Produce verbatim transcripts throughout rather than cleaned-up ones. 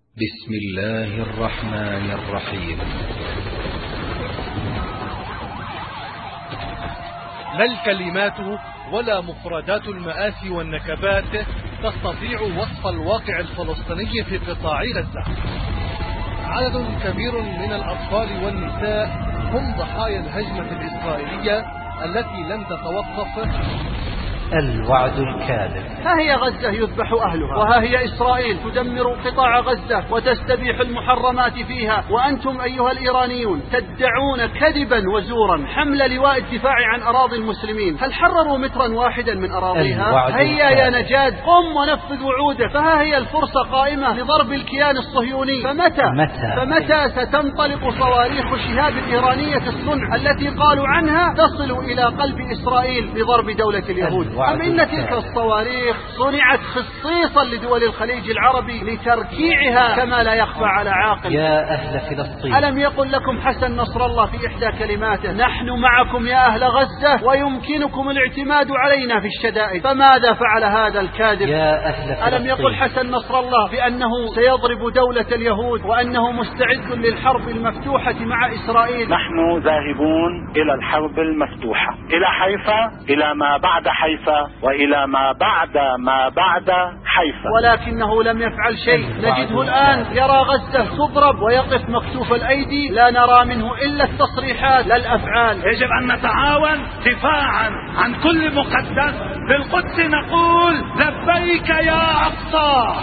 بسم الله الرحمن الرحيم. لا الكلمات ولا مفردات المآسي والنكبات تستطيع وصف الواقع الفلسطيني في قطاع غزة. عدد كبير من الأطفال والنساء هم ضحايا الهجمة الإسرائيلية التي لم تتوقف. الوعد الكاذب. ها هي غزة يذبح أهلها، وها هي إسرائيل تدمر قطاع غزة وتستبيح المحرمات فيها، وأنتم أيها الإيرانيون تدعون كذبا وزورا حمل لواء الدفاع عن أراضي المسلمين. هل حرروا مترا واحدا من أراضيها؟ هيا يا نجاد قم ونفذ وعودك، فها هي الفرصة قائمة لضرب الكيان الصهيوني. فمتى متى؟ فمتى ستنطلق صواريخ شهاب الإيرانية الصنع التي قالوا عنها تصل إلى قلب إسرائيل لضرب دولة اليهود؟ أم إن تلك الصواريخ صنعت خصيصا لدول الخليج العربي لتركيعها كما لا يخفى على عاقل؟ يا أهل فلسطين، ألم يقل لكم حسن نصر الله في إحدى كلماته: نحن معكم يا أهل غزة ويمكنكم الاعتماد علينا في الشدائد؟ فماذا فعل هذا الكاذب؟ يا أهل فلسطين، ألم يقل حسن نصر الله بأنه سيضرب دولة اليهود وأنه مستعد للحرب المفتوحة مع إسرائيل؟ نحن ذاهبون إلى الحرب المفتوحة، إلى حيفا، إلى ما بعد حيفا، وإلى ما بعد ما بعد حيفا. ولكنه لم يفعل شيء. نجده الآن يرى غزة تضرب ويقف مكتوف الأيدي، لا نرى منه إلا التصريحات لا الأفعال. يجب أن نتعاون دفاعا عن كل مقدس. في القدس نقول لبيك يا أقصى.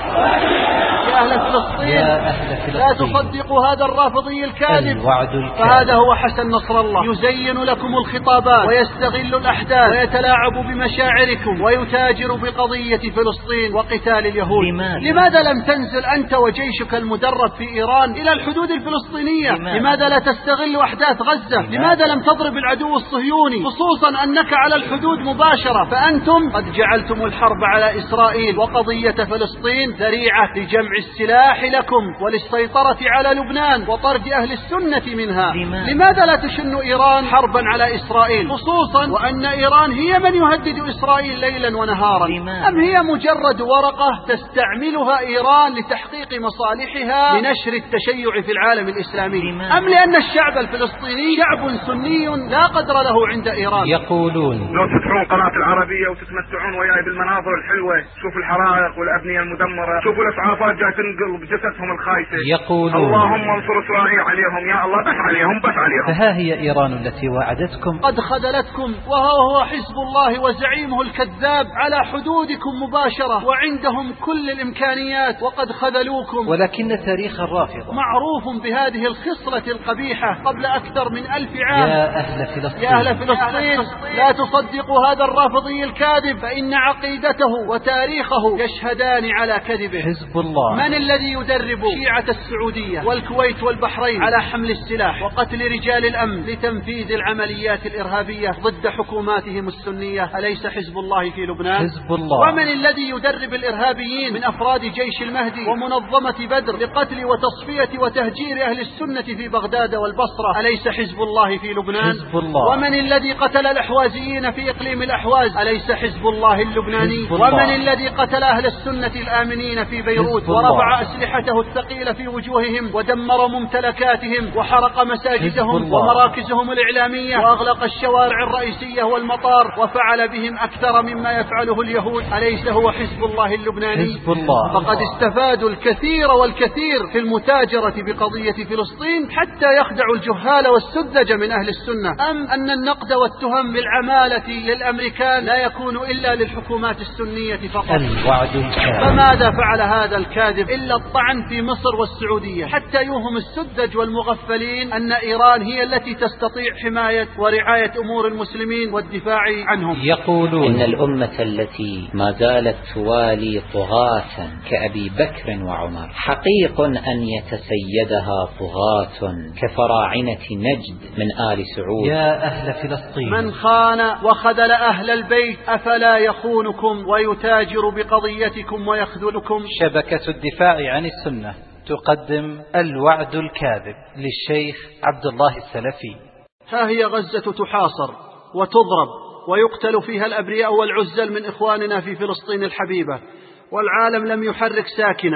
يا أهل فلسطين، يا أهل فلسطين، لا تصدقوا هذا الرافضي الكاذب. الوعد الكاذب. فهذا هو حسن نصر الله، يزين لكم الخطابات ويستغل الأحداث ويتلاعب بمشاعركم ويتاجر بقضية فلسطين وقتال اليهود. لماذا؟ لماذا لم تنزل أنت وجيشك المدرب في إيران إلى الحدود الفلسطينية؟ لماذا, لماذا لا تستغل أحداث غزة؟ لماذا, لماذا لم تضرب العدو الصهيوني، خصوصا أنك على الحدود مباشرة؟ فأنتم قد جعلتم الحرب على إسرائيل وقضية فلسطين ذريعة لجمع السلاح لكم وللسيطرة على لبنان وطرد أهل السنة منها. لماذا, لماذا لا تشن إيران حربا على إسرائيل، خصوصا وأن إيران هي من يهدد إسرائيل ليلا ونهارا؟ لماذا؟ أم هي مجرد ورقة تستعملها إيران لتحقيق مصالحها لنشر التشيع في العالم الإسلامي؟ لماذا؟ أم لأن الشعب الفلسطيني شعب سني لا قدر له عند إيران؟ يقولون لو تفتحون قناة العربية وتتمتعون وياي بالمناظر الحلوة، شوفوا الحرائق والأبنية المدمرة، شوفوا الإسعافات جاي تنقل بجثثهم الخايسة. يقولون اللهم انصر إسرائيل عليهم يا الله، بس عليهم بس عليهم. فها هي إيران التي وعدتكم. قد خذلتكم، وها هو حزب الله وزعيمه الكذاب على حدودكم مباشرة وعندهم كل الإمكانيات، وقد خذلوكم. ولكن تاريخ الرافضة معروف بهذه الخصلة القبيحة قبل أكثر من ألف عام. يا أهل فلسطين، يا أهل فلسطين، لا تصدقوا هذا الرافضي الكاذب، فإن عقيدته وتاريخه يشهدان على كذبه. حزب الله، من الذي يدرب شيعة السعودية والكويت والبحرين على حمل السلاح وقتل رجال الأمن لتنفيذ العمليات الإرهابية ضد حكوماتهم السنية؟ أليس حزب الله في لبنان؟ حزب الله. ومن الذي يدرب الإرهابيين من أفراد جيش المهدي ومنظمة بدر لقتل وتصفية وتهجير أهل السنة في بغداد والبصرة؟ أليس حزب الله في لبنان؟ حزب الله. ومن الذي قتل الأحوازيين في إقليم الأحواز؟ أليس حزب الله اللبناني؟ حزب الله. ومن الذي قتل أهل السنة الآمنين في بيروت ورفع أسلحته الثقيلة في وجوههم ودمر ممتلكاتهم وحرق مساجدهم ومراكزهم الإعلامية وأغلق الشوارع الرئيسية والمطار وفعل بهم أكثر مما يفعله اليهود؟ أليس هو حزب الله اللبناني؟ حزب الله. فقد استفادوا الكثير والكثير في المتاجرة بقضية فلسطين حتى يخدعوا الجهال والسذج من أهل السنة. أم أن النقد والتهم بالعمالة للأمريكان لا يكون إلا للحكومات السنية فقط؟ الوعد الكاذب. فماذا فعل هذا الكاذب إلا الطعن في مصر والسعودية حتى يوهم السذج والمغفلين أن إيران هي التي تستطيع حماية ورعاية أمور المسلمين والدفاع عنهم. يقولون إن الأمة التي ما زالت توالي طغاة كأبي بكر وعمر حقيق أن يتسيدها طغاة كفراعنة نجد من آل سعود. يا أهل فلسطين، من خان وخذل أهل البيت أفلا يخونكم ويتاجر بقضيتكم ويخذلكم؟ شبكة الدفاع عن السنة تقدم الوعد الكاذب للشيخ عبد الله السلفي. ها هي غزة تحاصر وتضرب ويقتل فيها الأبرياء والعزل من إخواننا في فلسطين الحبيبة، والعالم لم يحرك ساكنا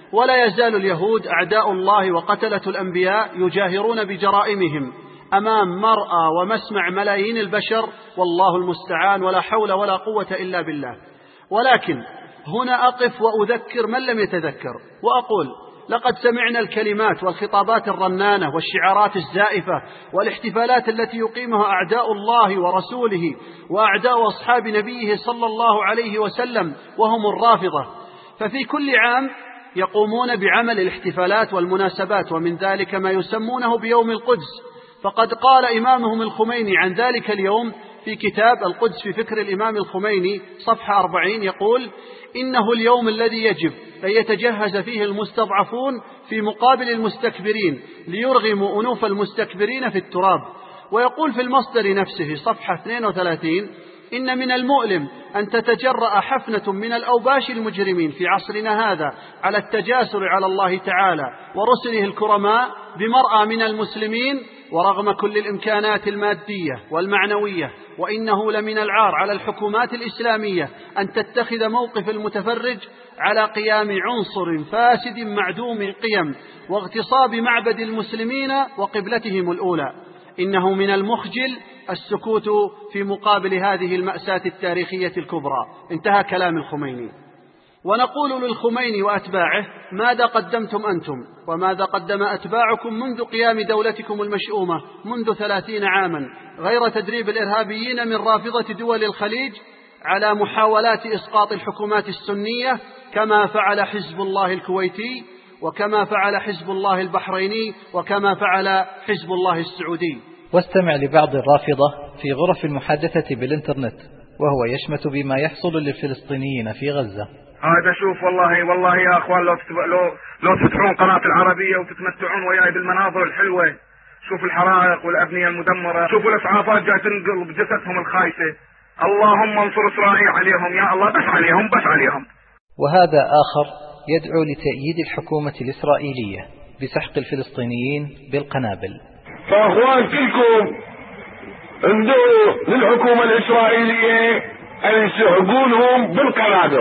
ولا يزال اليهود أعداء الله وقتلة الأنبياء يجاهرون بجرائمهم أمام مرأى ومسمع ملايين البشر، والله المستعان، ولا حول ولا قوة إلا بالله. ولكن هنا أقف وأذكر من لم يتذكر وأقول: لقد سمعنا الكلمات والخطابات الرنانة والشعارات الزائفة والاحتفالات التي يقيمها أعداء الله ورسوله وأعداء أصحاب نبيه صلى الله عليه وسلم وهم الرافضة، ففي كل عام يقومون بعمل الاحتفالات والمناسبات، ومن ذلك ما يسمونه بيوم القدس. فقد قال إمامهم الخميني عن ذلك اليوم في كتاب القدس في فكر الإمام الخميني صفحة أربعين، يقول: إنه اليوم الذي يجب أن يتجهز فيه المستضعفون في مقابل المستكبرين ليرغموا أنوف المستكبرين في التراب. ويقول في المصدر نفسه صفحة اثنين وثلاثين: إن من المؤلم أن تتجرأ حفنة من الأوباش المجرمين في عصرنا هذا على التجاسر على الله تعالى ورسله الكرماء بمرأى من المسلمين، ورغم كل الإمكانات المادية والمعنوية. وإنه لمن العار على الحكومات الإسلامية أن تتخذ موقف المتفرج على قيام عنصر فاسد معدوم القيم واغتصاب معبد المسلمين وقبلتهم الأولى. إنه من المخجل السكوت في مقابل هذه المأساة التاريخية الكبرى. انتهى كلام الخميني. ونقول للخميني وأتباعه: ماذا قدمتم أنتم وماذا قدم أتباعكم منذ قيام دولتكم المشؤومة منذ ثلاثين عاما غير تدريب الإرهابيين من رافضة دول الخليج على محاولات إسقاط الحكومات السنية، كما فعل حزب الله الكويتي وكما فعل حزب الله البحريني وكما فعل حزب الله السعودي. واستمع لبعض الرافضة في غرف المحادثة بالإنترنت وهو يشمت بما يحصل للفلسطينيين في غزة. هذا شوف، والله والله يا أخوان، لو لو لو تفتحون قناة العربية وتتمتعون وياي بالمناظر الحلوة، شوف الحرائق والأبنية المدمرة، شوفوا الإسعافات جاي تنقل بجثثهم الخايسة. اللهم انصر إسرائيل عليهم يا الله، بس عليهم بس عليهم. وهذا آخر يدعو لتأييد الحكومة الإسرائيلية بسحق الفلسطينيين بالقنابل. فأخوان كلكم اندعوا للحكومة الإسرائيلية أن يسحقونهم بالقنابل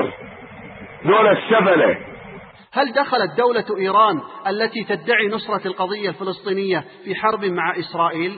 دول السفلة. هل دخلت دولة إيران التي تدعي نصرة القضية الفلسطينية في حرب مع إسرائيل؟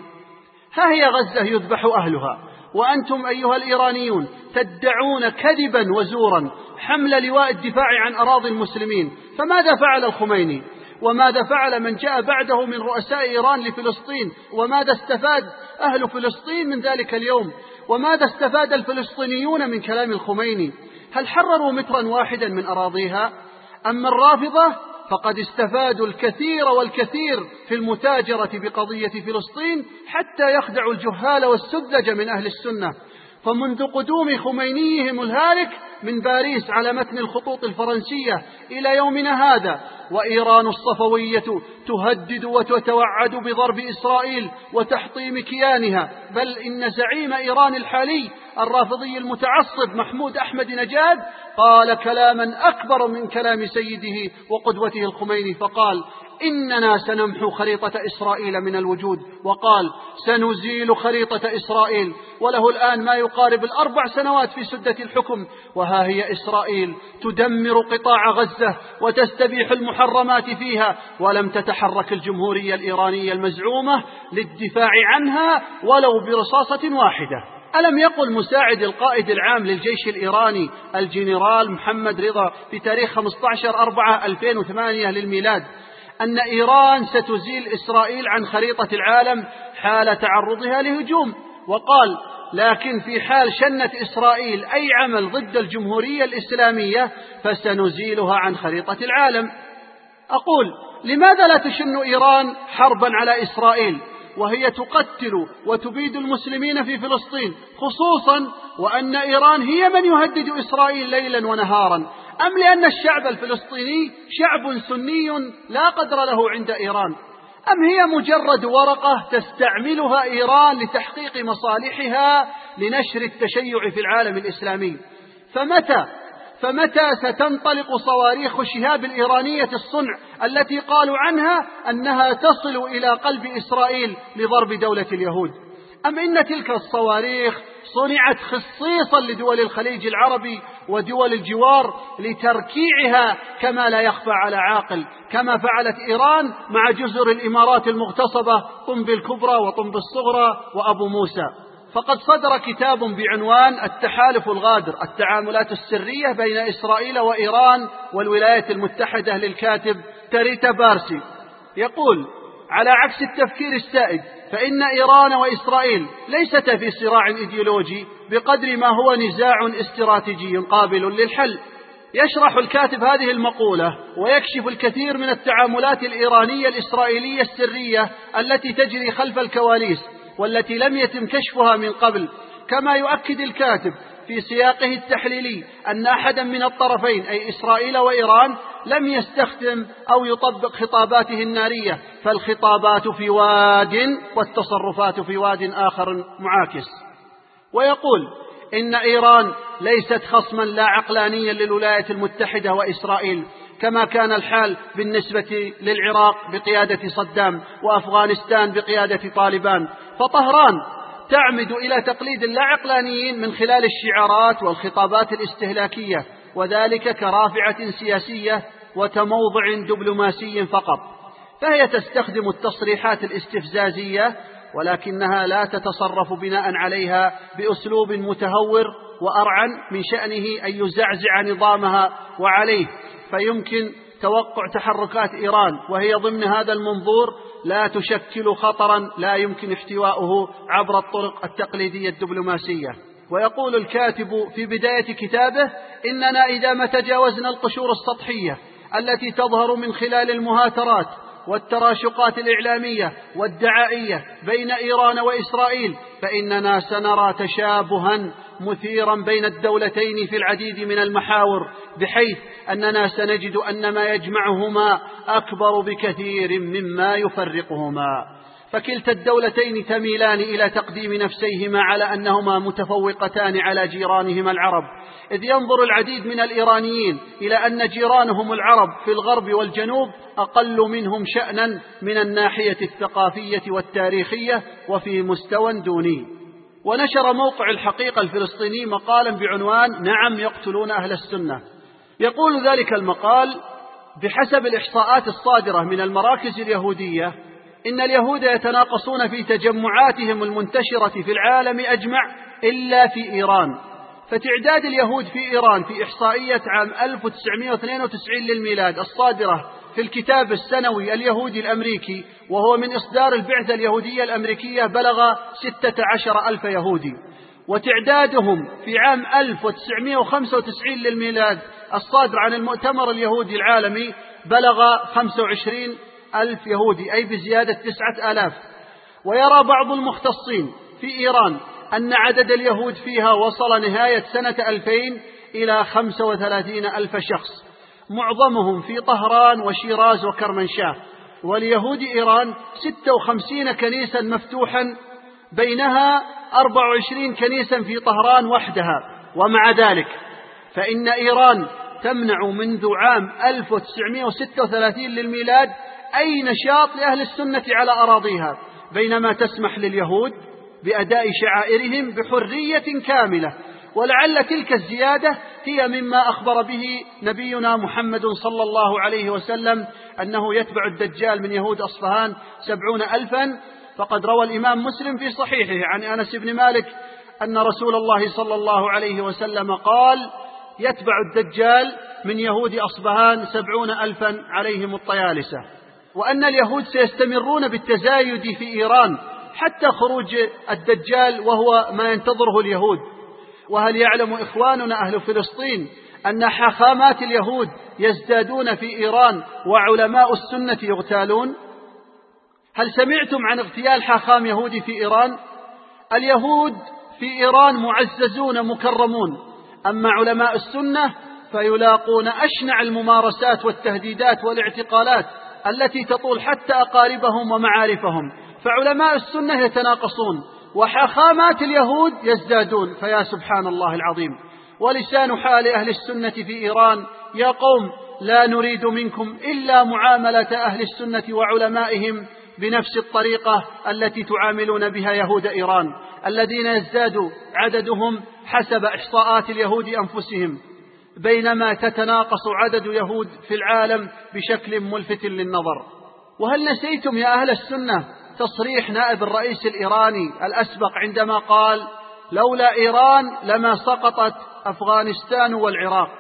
ها هي غزة يذبح أهلها، وأنتم أيها الإيرانيون تدعون كذبا وزورا حمل لواء الدفاع عن أراضي المسلمين. فماذا فعل الخميني؟ وماذا فعل من جاء بعده من رؤساء إيران لفلسطين؟ وماذا استفاد أهل فلسطين من ذلك اليوم؟ وماذا استفاد الفلسطينيون من كلام الخميني؟ هل حرروا مترا واحدا من أراضيها؟ أما الرافضة فقد استفادوا الكثير والكثير في المتاجرة بقضية فلسطين حتى يخدعوا الجهال والسذج من أهل السنة. فمنذ قدوم خمينيهم الهالك من باريس على متن الخطوط الفرنسية إلى يومنا هذا، وإيران الصفوية تهدد وتتوعد بضرب إسرائيل وتحطيم كيانها، بل إن زعيم إيران الحالي الرافضي المتعصب محمود أحمد نجاد قال كلاما أكبر من كلام سيده وقدوته الخميني، فقال: إننا سنمحو خريطة إسرائيل من الوجود، وقال: سنزيل خريطة إسرائيل. وله الآن ما يقارب الأربع سنوات في سدة الحكم، وها هي إسرائيل تدمر قطاع غزة وتستبيح المحرمات فيها، ولم تتحرك الجمهورية الإيرانية المزعومة للدفاع عنها ولو برصاصة واحدة. ألم يقل مساعد القائد العام للجيش الإيراني الجنرال محمد رضا في تاريخ خمسة عشر أربعة ألفين وثمانية للميلاد أن إيران ستزيل إسرائيل عن خريطة العالم حال تعرضها لهجوم؟ وقال: لكن في حال شنت إسرائيل أي عمل ضد الجمهورية الإسلامية فسنزيلها عن خريطة العالم. أقول: لماذا لا تشن إيران حربا على إسرائيل وهي تقتل وتبيد المسلمين في فلسطين، خصوصا وأن إيران هي من يهدد إسرائيل ليلا ونهارا؟ أم لأن الشعب الفلسطيني شعب سني لا قدر له عند إيران؟ أم هي مجرد ورقة تستعملها إيران لتحقيق مصالحها لنشر التشيع في العالم الإسلامي؟ فمتى فمتى ستنطلق صواريخ شهاب الإيرانية الصنع التي قالوا عنها أنها تصل إلى قلب إسرائيل لضرب دولة اليهود؟ أم إن تلك الصواريخ صنعت خصيصا لدول الخليج العربي ودول الجوار لتركيعها كما لا يخفى على عاقل، كما فعلت إيران مع جزر الإمارات المغتصبة طنب الكبرى وطنب الصغرى وأبو موسى. فقد صدر كتاب بعنوان التحالف الغادر، التعاملات السرية بين إسرائيل وإيران والولايات المتحدة للكاتب تريتا بارسي. يقول: على عكس التفكير السائد فإن إيران وإسرائيل ليستا في صراع إيديولوجي بقدر ما هو نزاع استراتيجي قابل للحل. يشرح الكاتب هذه المقولة ويكشف الكثير من التعاملات الإيرانية الإسرائيلية السرية التي تجري خلف الكواليس والتي لم يتم كشفها من قبل. كما يؤكد الكاتب في سياقه التحليلي أن أحدا من الطرفين أي إسرائيل وإيران لم يستخدم أو يطبق خطاباته النارية، فالخطابات في واد والتصرفات في واد آخر معاكس. ويقول إن إيران ليست خصما لا عقلانيا للولايات المتحدة وإسرائيل كما كان الحال بالنسبة للعراق بقيادة صدام وأفغانستان بقيادة طالبان، فطهران تعمد إلى تقليد اللاعقلانيين من خلال الشعارات والخطابات الاستهلاكية، وذلك كرافعة سياسية وتموضع دبلوماسي فقط. فهي تستخدم التصريحات الاستفزازية ولكنها لا تتصرف بناء عليها بأسلوب متهور وأرعن من شأنه أن يزعزع نظامها وعليه، فيمكن توقع تحركات إيران وهي ضمن هذا المنظور لا تشكل خطرا لا يمكن احتواؤه عبر الطرق التقليدية الدبلوماسية. ويقول الكاتب في بداية كتابه: إننا إذا ما تجاوزنا القشور السطحية التي تظهر من خلال المهاترات والتراشقات الإعلامية والدعائية بين إيران وإسرائيل فإننا سنرى تشابها مثيرا بين الدولتين في العديد من المحاور، بحيث أننا سنجد أن ما يجمعهما أكبر بكثير مما يفرقهما. فكلتا الدولتين تميلان إلى تقديم نفسيهما على أنهما متفوقتان على جيرانهما العرب، إذ ينظر العديد من الإيرانيين إلى أن جيرانهم العرب في الغرب والجنوب أقل منهم شأنا من الناحية الثقافية والتاريخية وفي مستوى دوني. ونشر موقع الحقيقة الفلسطيني مقالا بعنوان: نعم يقتلون أهل السنة. يقول ذلك المقال: بحسب الإحصاءات الصادرة من المراكز اليهودية إن اليهود يتناقصون في تجمعاتهم المنتشرة في العالم أجمع إلا في إيران. فتعداد اليهود في إيران في إحصائية عام ألف وتسعمائة واثنين وتسعين للميلاد الصادرة في الكتاب السنوي اليهودي الأمريكي، وهو من إصدار البعثة اليهودية الأمريكية، بلغ ستة عشر ألف يهودي. وتعدادهم في عام ألف وتسعمائة وخمسة وتسعين للميلاد الصادر عن المؤتمر اليهودي العالمي بلغ خمسة وعشرين ألف يهودي، أي بزيادة تسعة آلاف. ويرى بعض المختصين في إيران أن عدد اليهود فيها وصل نهاية سنة ألفين إلى خمسة وثلاثين ألف شخص، معظمهم في طهران وشيراز وكرمنشاه. وليهود إيران ستة وخمسين كنيسا مفتوحا، بينها أربع وعشرين كنيسا في طهران وحدها. ومع ذلك فإن إيران تمنع منذ عام ألف وتسعمائة وستة وثلاثين للميلاد أي نشاط لأهل السنة على أراضيها، بينما تسمح لليهود بأداء شعائرهم بحرية كاملة. ولعل تلك الزيادة هي مما أخبر به نبينا محمد صلى الله عليه وسلم أنه يتبع الدجال من يهود أصفهان سبعون ألفا. فقد روى الإمام مسلم في صحيحه عن أنس بن مالك أن رسول الله صلى الله عليه وسلم قال: يتبع الدجال من يهود أصفهان سبعون ألفا عليهم الطيالسة. وأن اليهود سيستمرون بالتزايد في إيران حتى خروج الدجال، وهو ما ينتظره اليهود. وهل يعلم إخواننا أهل فلسطين أن حاخامات اليهود يزدادون في إيران وعلماء السنة يغتالون؟ هل سمعتم عن اغتيال حاخام يهودي في إيران؟ اليهود في إيران معززون مكرمون، أما علماء السنة فيلاقون أشنع الممارسات والتهديدات والاعتقالات التي تطول حتى أقاربهم ومعارفهم. فعلماء السنة يتناقصون وحاخامات اليهود يزدادون، فيا سبحان الله العظيم. ولسان حال أهل السنة في إيران: يا قوم لا نريد منكم إلا معاملة أهل السنة وعلمائهم بنفس الطريقة التي تعاملون بها يهود إيران الذين يزداد عددهم حسب إحصاءات اليهود أنفسهم، بينما تتناقص عدد يهود في العالم بشكل ملفت للنظر. وهل نسيتم يا أهل السنة تصريح نائب الرئيس الإيراني الأسبق عندما قال: لولا إيران لما سقطت أفغانستان والعراق؟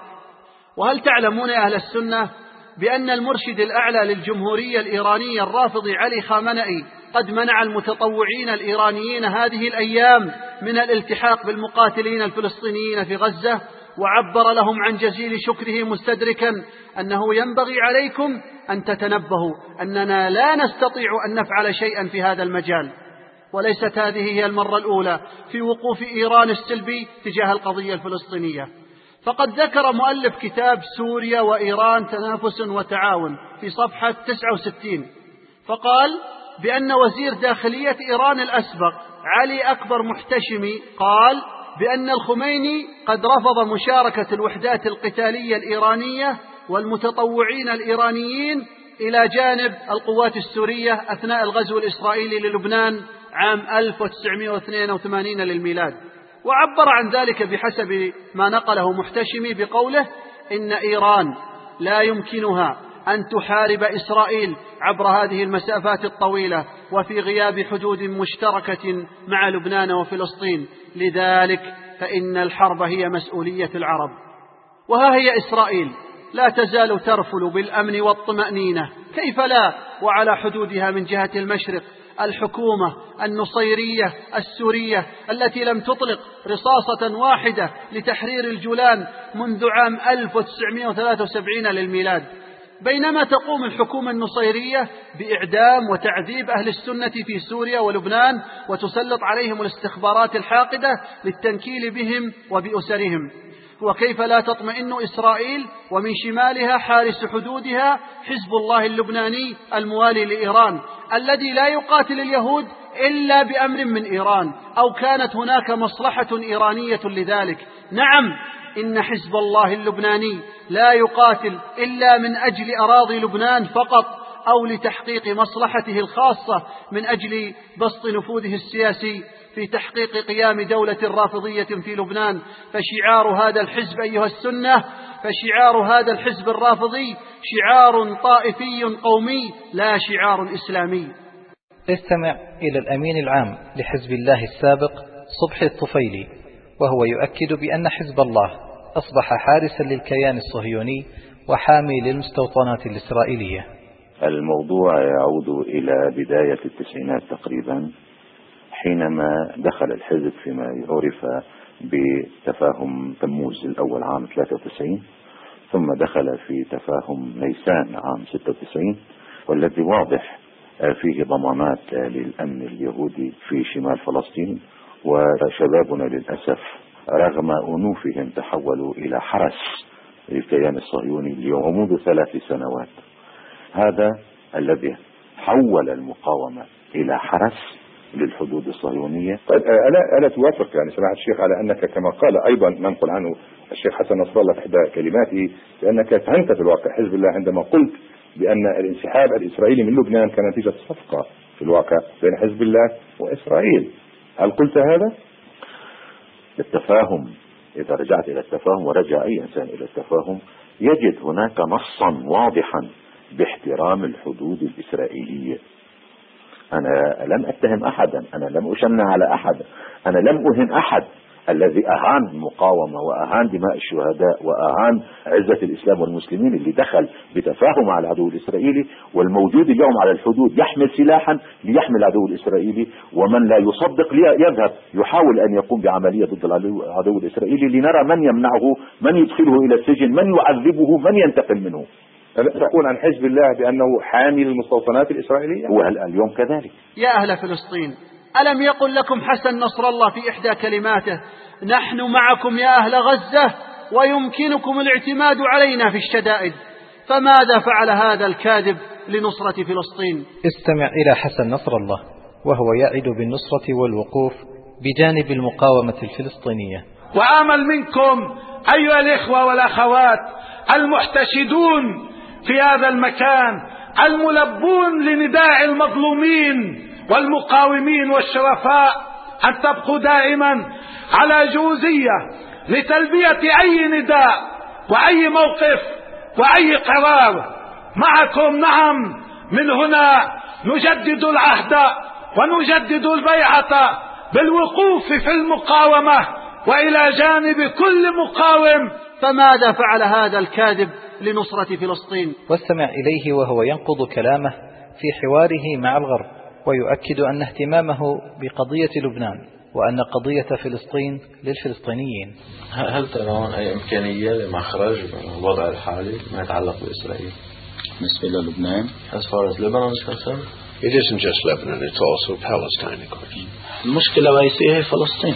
وهل تعلمون يا أهل السنة بأن المرشد الأعلى للجمهورية الإيرانية الرافضي علي خامنئي قد منع المتطوعين الإيرانيين هذه الأيام من الالتحاق بالمقاتلين الفلسطينيين في غزة، وعبر لهم عن جزيل شكره مستدركا أنه ينبغي عليكم أن تتنبهوا أننا لا نستطيع أن نفعل شيئا في هذا المجال. وليست هذه هي المرة الأولى في وقوف إيران السلبي تجاه القضية الفلسطينية، فقد ذكر مؤلف كتاب سوريا وإيران تنافس وتعاون في صفحة تسعة وستين فقال بأن وزير داخلية إيران الأسبق علي أكبر محتشمي قال بأن الخميني قد رفض مشاركة الوحدات القتالية الإيرانية والمتطوعين الإيرانيين إلى جانب القوات السورية أثناء الغزو الإسرائيلي للبنان عام ألف وتسعمائة واثنين وثمانين للميلاد. وعبر عن ذلك بحسب ما نقله محتشمي بقوله: إن إيران لا يمكنها أن تحارب إسرائيل عبر هذه المسافات الطويلة وفي غياب حدود مشتركة مع لبنان وفلسطين، لذلك فإن الحرب هي مسؤولية العرب. وها هي إسرائيل لا تزال ترفل بالأمن والطمأنينة، كيف لا، وعلى حدودها من جهة المشرق الحكومة النصيرية السورية التي لم تطلق رصاصة واحدة لتحرير الجولان منذ عام ألف وتسعمائة وثلاثة وسبعين للميلاد، بينما تقوم الحكومة النصيرية بإعدام وتعذيب أهل السنة في سوريا ولبنان، وتسلط عليهم الاستخبارات الحاقدة للتنكيل بهم وبأسرهم. وكيف لا تطمئن إسرائيل ومن شمالها حارس حدودها حزب الله اللبناني الموالي لإيران الذي لا يقاتل اليهود إلا بأمر من إيران أو كانت هناك مصلحة إيرانية لذلك. نعم، إن حزب الله اللبناني لا يقاتل إلا من أجل أراضي لبنان فقط أو لتحقيق مصلحته الخاصة من أجل بسط نفوذه السياسي في تحقيق قيام دولة رافضية في لبنان. فشعار هذا الحزب أيها السنة فشعار هذا الحزب الرافضي شعار طائفي قومي لا شعار إسلامي. استمع إلى الأمين العام لحزب الله السابق صبحي الطفيلي وهو يؤكد بأن حزب الله أصبح حارسا للكيان الصهيوني وحامي للمستوطنات الإسرائيلية. الموضوع يعود إلى بداية التسعينات تقريبا، حينما دخل الحزب فيما عرف بتفاهم تموز الأول عام ثلاثة وتسعين، ثم دخل في تفاهم نيسان عام ستة وتسعين، والذي واضح فيه ضمانات للأمن اليهودي في شمال فلسطين. وشبابنا للأسف رغم أنوفهم تحولوا إلى حرس للكيان الصهيوني لغموض ثلاث سنوات. هذا الذي حول المقاومة إلى حرس للحدود الصهيونية. طيب ألا ألا توافق يعني سماحة الشيخ على أنك كما قال أيضا منقل عنه الشيخ حسن نصر الله في إحدى كلماته بأنك فهمت في الواقع حزب الله عندما قلت بأن الانسحاب الإسرائيلي من لبنان كان نتيجة صفقة في الواقع بين حزب الله وإسرائيل؟ هل قلت هذا؟ التفاهم، إذا رجعت إلى التفاهم ورجع أي إنسان إلى التفاهم يجد هناك نصا واضحا باحترام الحدود الإسرائيلية. أنا لم أتهم أحدا، أنا لم أشنع على أحد، أنا لم أهن أحد. الذي أهان المقاومة وأهان دماء الشهداء وأهان عزة الإسلام والمسلمين اللي دخل بتفاهم مع العدو الإسرائيلي، والموجود اليوم على الحدود يحمل سلاحا ليحمل العدو الإسرائيلي، ومن لا يصدق يذهب يحاول أن يقوم بعملية ضد العدو الإسرائيلي لنرى من يمنعه، من يدخله إلى السجن، من يعذبه، من ينتقم منه. تقول عن حزب الله بأنه حامي للمستوطنات الإسرائيلية؟ واليوم كذلك. يا أهل فلسطين، ألم يقل لكم حسن نصر الله في إحدى كلماته: نحن معكم يا أهل غزة ويمكنكم الاعتماد علينا في الشدائد؟ فماذا فعل هذا الكاذب لنصرة فلسطين؟ استمع إلى حسن نصر الله وهو يعد بالنصرة والوقوف بجانب المقاومة الفلسطينية. وآمل منكم أيها الإخوة والأخوات المحتشدون في هذا المكان الملبون لنداء المظلومين والمقاومين والشرفاء أن تبقوا دائما على جوزية لتلبية أي نداء وأي موقف وأي قرار. معكم نعم، من هنا نجدد العهد ونجدد البيعة بالوقوف في المقاومة وإلى جانب كل مقاوم. فماذا فعل هذا الكاذب لنصرة فلسطين؟ واستمع إليه وهو ينقض كلامه في حواره مع الغرب، ويؤكد أن اهتمامه بقضية لبنان وأن قضية فلسطين للفلسطينيين. هل ترون أي إمكانية لمخرج من الوضع الحالي ما يتعلق بإسرائيل بالنسبة للبنان؟ As far as Lebanon is concerned, it isn't just Lebanon, it's also Palestine, of course. المشكلة الرئيسية هي فلسطين.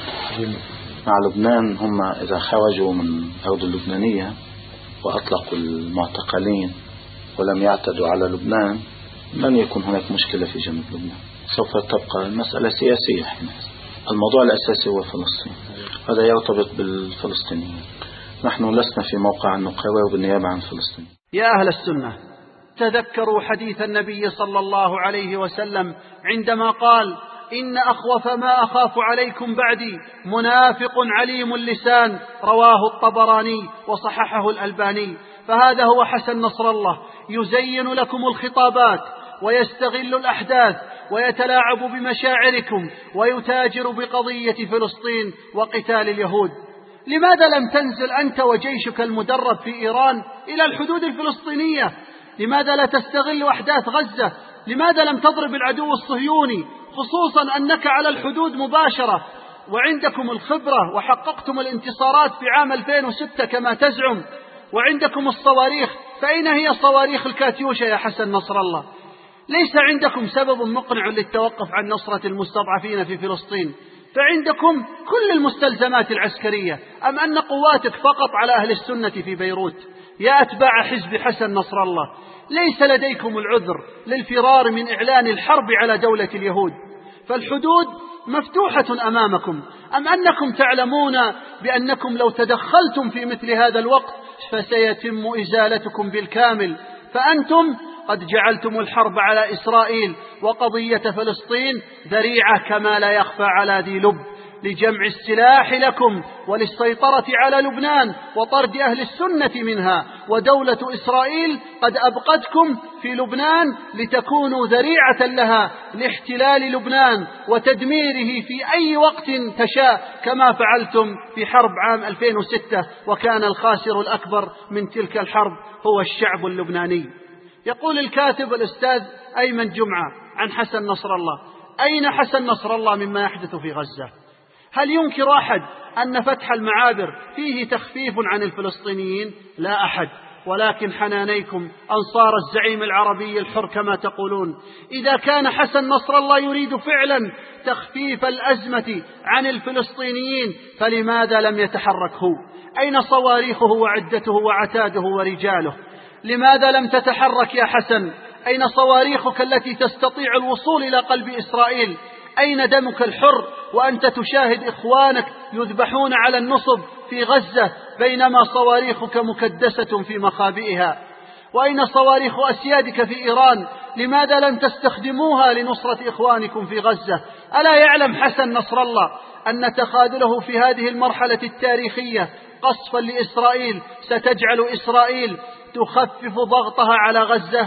مع لبنان هم إذا خرجوا من الأرض اللبنانية وأطلقوا المعتقلين ولم يعتدوا على لبنان، لن يكون هناك مشكلة في جنوب لبنان. سوف تبقى المسألة سياسية حينئذ. الموضوع الأساسي هو فلسطين، هذا يرتبط بالفلسطينيين. نحن لسنا في موقع أن نقرر بالنيابة عن فلسطين. يا أهل السنة، تذكروا حديث النبي صلى الله عليه وسلم عندما قال: إن أخوف ما أخاف عليكم بعدي منافق عليم اللسان، رواه الطبراني وصححه الألباني. فهذا هو حسن نصر الله، يزين لكم الخطابات ويستغل الأحداث ويتلاعب بمشاعركم ويتاجر بقضية فلسطين وقتال اليهود. لماذا لم تنزل أنت وجيشك المدرب في إيران إلى الحدود الفلسطينية؟ لماذا لا تستغل أحداث غزة؟ لماذا لم تضرب العدو الصهيوني، خصوصا أنك على الحدود مباشرة وعندكم الخبرة وحققتم الانتصارات في عام ألفين وستة كما تزعم، وعندكم الصواريخ؟ فأين هي صواريخ الكاتيوشا يا حسن نصر الله؟ ليس عندكم سبب مقنع للتوقف عن نصرة المستضعفين في فلسطين، فعندكم كل المستلزمات العسكرية. أم أن قواتك فقط على أهل السنة في بيروت؟ يا أتباع حزب حسن نصر الله، ليس لديكم العذر للفرار من إعلان الحرب على دولة اليهود، فالحدود مفتوحة أمامكم. أم أنكم تعلمون بأنكم لو تدخلتم في مثل هذا الوقت فسيتم إزالتكم بالكامل؟ فأنتم قد جعلتم الحرب على إسرائيل وقضية فلسطين ذريعة كما لا يخفى على ذي لب لجمع السلاح لكم وللسيطرة على لبنان وطرد أهل السنة منها، ودولة إسرائيل قد أبقتكم في لبنان لتكونوا ذريعة لها لاحتلال لبنان وتدميره في أي وقت تشاء، كما فعلتم في حرب عام ألفين وستة، وكان الخاسر الأكبر من تلك الحرب هو الشعب اللبناني. يقول الكاتب الأستاذ أيمن جمعة عن حسن نصر الله: أين حسن نصر الله مما يحدث في غزة؟ هل ينكر أحد أن فتح المعابر فيه تخفيف عن الفلسطينيين؟ لا أحد، ولكن حنانيكم أنصار الزعيم العربي الحر كما تقولون. إذا كان حسن نصر الله يريد فعلا تخفيف الأزمة عن الفلسطينيين فلماذا لم يتحرك هو؟ أين صواريخه وعدته وعتاده ورجاله؟ لماذا لم تتحرك يا حسن؟ أين صواريخك التي تستطيع الوصول إلى قلب إسرائيل؟ أين دمك الحر وأنت تشاهد إخوانك يذبحون على النصب في غزة بينما صواريخك مكدسة في مخابئها؟ وأين صواريخ أسيادك في إيران؟ لماذا لم تستخدموها لنصرة إخوانكم في غزة؟ ألا يعلم حسن نصر الله أن تخاذله في هذه المرحلة التاريخية قصفا لإسرائيل ستجعل إسرائيل تخفف ضغطها على غزة؟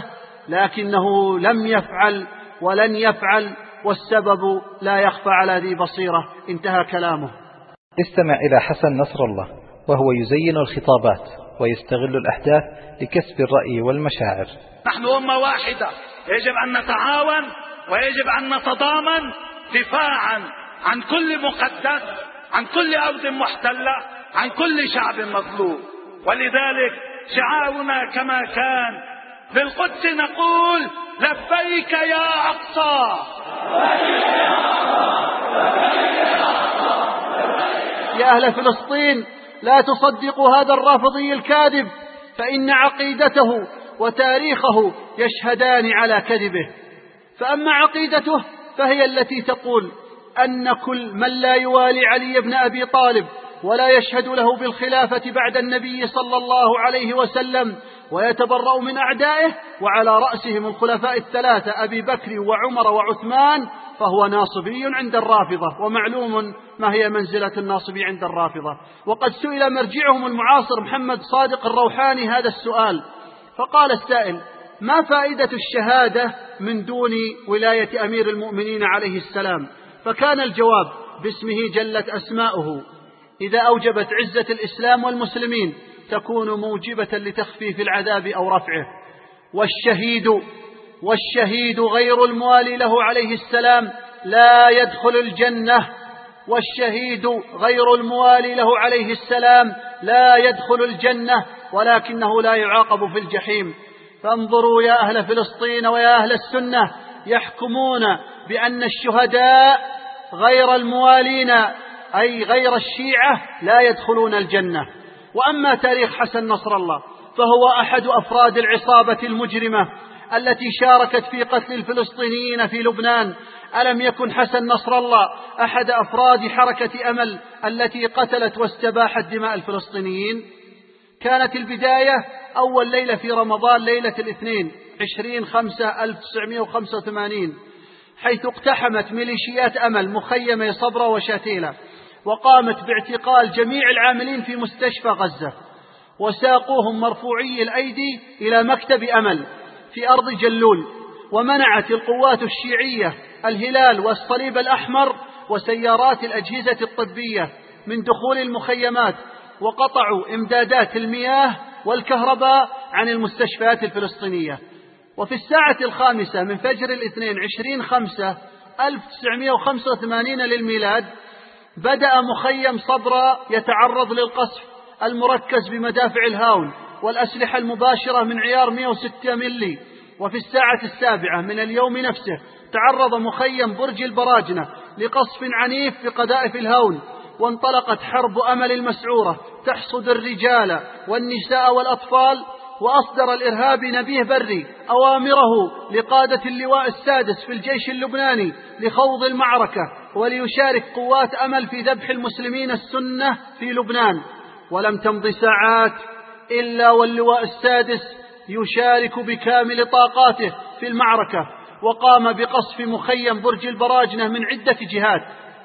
لكنه لم يفعل ولن يفعل، والسبب لا يخفى على ذي بصيرة. انتهى كلامه. استمع إلى حسن نصر الله وهو يزين الخطابات ويستغل الأحداث لكسب الرأي والمشاعر. نحن أمة واحدة، يجب أن نتعاون ويجب أن نتضامن دفاعا عن كل مقدس، عن كل أرض محتلة، عن كل شعب مظلوم. ولذلك شعارنا كما كان بالقدس نقول: لبيك يا أقصى. يا أهل فلسطين، لا تصدقوا هذا الرافضي الكاذب، فإن عقيدته وتاريخه يشهدان على كذبه. فأما عقيدته فهي التي تقول أن كل من لا يوالي علي بن أبي طالب ولا يشهد له بالخلافة بعد النبي صلى الله عليه وسلم ويتبرأ من أعدائه، وعلى رأسهم الخلفاء الثلاثة أبي بكر وعمر وعثمان، فهو ناصبي عند الرافضة، ومعلوم ما هي منزلة الناصبي عند الرافضة. وقد سئل مرجعهم المعاصر محمد صادق الروحاني هذا السؤال، فقال السائل: ما فائدة الشهادة من دون ولاية أمير المؤمنين عليه السلام؟ فكان الجواب باسمه جلت أسماؤه: إذا أوجبت عزة الإسلام والمسلمين تكون موجبة لتخفيف العذاب أو رفعه. والشهيد والشهيد غير الموالي له عليه السلام لا يدخل الجنة والشهيد غير الموالي له عليه السلام لا يدخل الجنة، ولكنه لا يعاقب في الجحيم. فانظروا يا أهل فلسطين ويا أهل السنة، يحكمون بأن الشهداء غير الموالين أي غير الشيعة لا يدخلون الجنة. وأما تاريخ حسن نصر الله فهو أحد أفراد العصابة المجرمة التي شاركت في قتل الفلسطينيين في لبنان. ألم يكن حسن نصر الله أحد أفراد حركة أمل التي قتلت واستباحت دماء الفلسطينيين؟ كانت البداية أول ليلة في رمضان ليلة الاثنين عشرين خمسة ألف وتسعمائة وخمسة وثمانين، حيث اقتحمت ميليشيات أمل مخيم صبرا وشاتيلة، وقامت باعتقال جميع العاملين في مستشفى غزة، وساقوهم مرفوعي الأيدي إلى مكتب أمل في أرض جلول. ومنعت القوات الشيعية الهلال والصليب الأحمر وسيارات الأجهزة الطبية من دخول المخيمات، وقطعوا إمدادات المياه والكهرباء عن المستشفيات الفلسطينية. وفي الساعة الخامسة من فجر الاثنين عشرين خمسة ألف وتسعمائة وخمسة وثمانين للميلاد بدأ مخيم صبرا يتعرض للقصف المركز بمدافع الهاون والأسلحة المباشرة من عيار مئة وستة ملي. وفي الساعة السابعة من اليوم نفسه تعرض مخيم برج البراجنة لقصف عنيف بقذائف الهاون، وانطلقت حرب أمل المسعورة تحصد الرجال والنساء والأطفال. وأصدر الإرهابي نبيه بري أوامره لقادة اللواء السادس في الجيش اللبناني لخوض المعركة وليشارك قوات أمل في ذبح المسلمين السنة في لبنان. ولم تمض ساعات إلا واللواء السادس يشارك بكامل طاقاته في المعركة، وقام بقصف مخيم برج البراجنة من عدة جهات.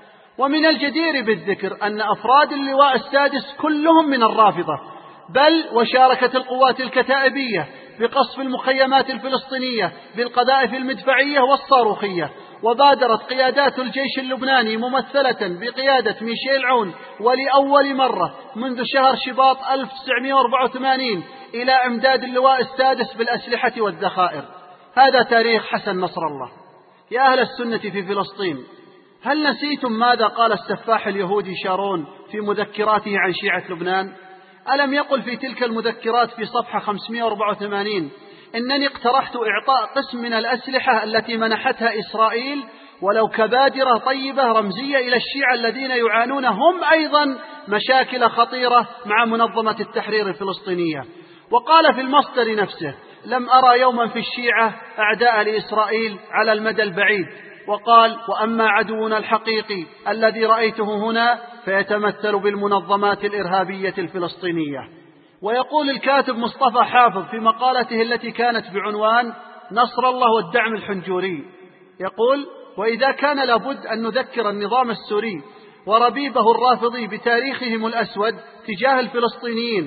ومن الجدير بالذكر أن أفراد اللواء السادس كلهم من الرافضة، بل وشاركت القوات الكتائبية بقصف المخيمات الفلسطينية بالقذائف المدفعية والصاروخية. وبادرت قيادات الجيش اللبناني ممثلة بقيادة ميشيل عون ولأول مرة منذ شهر شباط ألف وتسعمائة وأربعة وثمانين إلى إمداد اللواء السادس بالأسلحة والذخائر. هذا تاريخ حسن نصر الله. يا أهل السنة في فلسطين، هل نسيتم ماذا قال السفاح اليهودي شارون في مذكراته عن شيعة لبنان؟ ألم يقل في تلك المذكرات في صفحة خمسمائة وأربعة وثمانين: إنني اقترحت إعطاء قسم من الأسلحة التي منحتها إسرائيل ولو كبادرة طيبة رمزية إلى الشيعة الذين يعانون هم أيضا مشاكل خطيرة مع منظمة التحرير الفلسطينية. وقال في المصدر نفسه: لم أرى يوما في الشيعة أعداء لإسرائيل على المدى البعيد. وقال: وأما عدونا الحقيقي الذي رأيته هنا فيتمثل بالمنظمات الإرهابية الفلسطينية. ويقول الكاتب مصطفى حافظ في مقالته التي كانت بعنوان نصر الله والدعم الحنجوري، يقول: وإذا كان لابد أن نذكر النظام السوري وربيبه الرافضي بتاريخهم الأسود تجاه الفلسطينيين،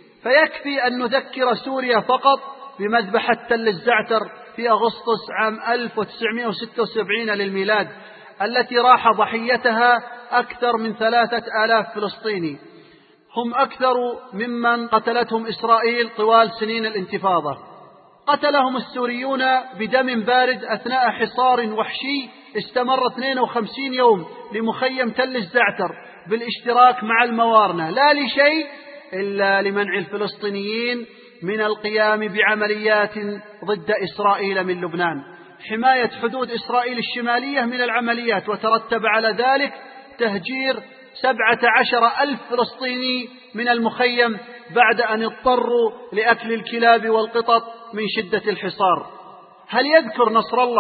فيكفي أن نذكر سوريا فقط بمذبحة تل الزعتر في أغسطس عام ألف وتسعمائة وستة وسبعين للميلاد، التي راح ضحيتها أكثر من ثلاثة آلاف فلسطيني، هم أكثر ممن قتلتهم إسرائيل طوال سنين الانتفاضة. قتلهم السوريون بدم بارد أثناء حصار وحشي استمر اثنين وخمسين يوم لمخيم تل الزعتر بالاشتراك مع الموارنة، لا لشيء إلا لمنع الفلسطينيين من القيام بعمليات ضد إسرائيل من لبنان، حماية حدود إسرائيل الشمالية من العمليات، وترتب على ذلك تهجير سبعة عشر ألف فلسطيني من المخيم بعد أن اضطروا لأكل الكلاب والقطط من شدة الحصار. هل يذكر نصر الله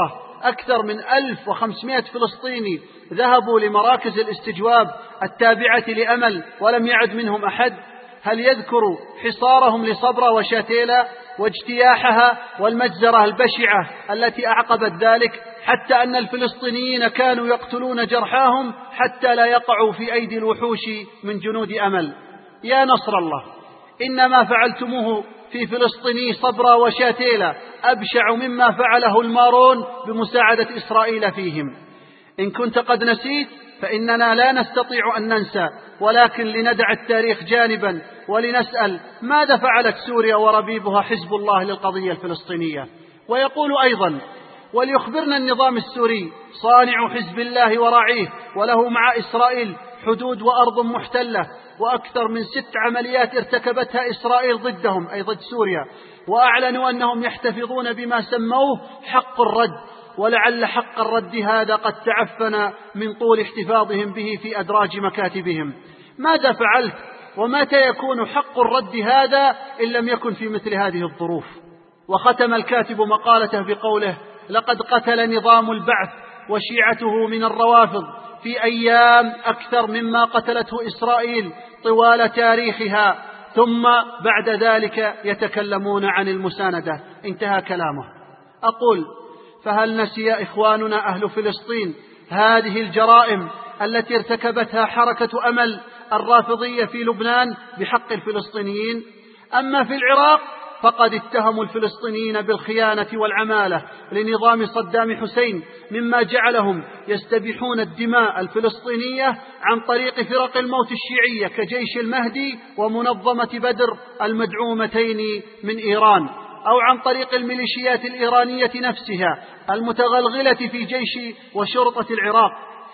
أكثر من ألف وخمسمائة فلسطيني ذهبوا لمراكز الاستجواب التابعة لأمل ولم يعد منهم أحد؟ هل يذكر حصارهم لصبرا وشاتيلا واجتياحها والمجزرة البشعة التي أعقبت ذلك، حتى أن الفلسطينيين كانوا يقتلون جرحاهم حتى لا يقعوا في أيدي الوحوش من جنود أمل؟ يا نصر الله، إن ما فعلتموه في فلسطيني صبرا وشاتيلا أبشع مما فعله المارون بمساعدة إسرائيل فيهم. إن كنت قد نسيت فإننا لا نستطيع أن ننسى، ولكن لندع التاريخ جانبا ولنسأل ماذا فعلت سوريا وربيبها حزب الله للقضية الفلسطينية؟ ويقول أيضا: وليخبرنا النظام السوري صانع حزب الله وراعيه وله مع إسرائيل حدود وأرض محتلة، وأكثر من ست عمليات ارتكبتها إسرائيل ضدهم أي ضد سوريا، وأعلنوا أنهم يحتفظون بما سموه حق الرد، ولعل حق الرد هذا قد تعفن من طول احتفاظهم به في أدراج مكاتبهم. ماذا فعلت؟ ومتى يكون حق الرد هذا إن لم يكن في مثل هذه الظروف؟ وختم الكاتب مقالته بقوله: لقد قتل نظام البعث وشيعته من الروافض في أيام أكثر مما قتلته إسرائيل طوال تاريخها، ثم بعد ذلك يتكلمون عن المساندة. انتهى كلامه. أقول: فهل نسي إخواننا أهل فلسطين هذه الجرائم التي ارتكبتها حركة أمل الرافضية في لبنان بحق الفلسطينيين؟ أما في العراق فقد اتهموا الفلسطينيين بالخيانة والعمالة لنظام صدام حسين، مما جعلهم يستبيحون الدماء الفلسطينية عن طريق فرق الموت الشيعية كجيش المهدي ومنظمة بدر المدعومتين من إيران، أو عن طريق الميليشيات الإيرانية نفسها المتغلغلة في جيش وشرطة العراق.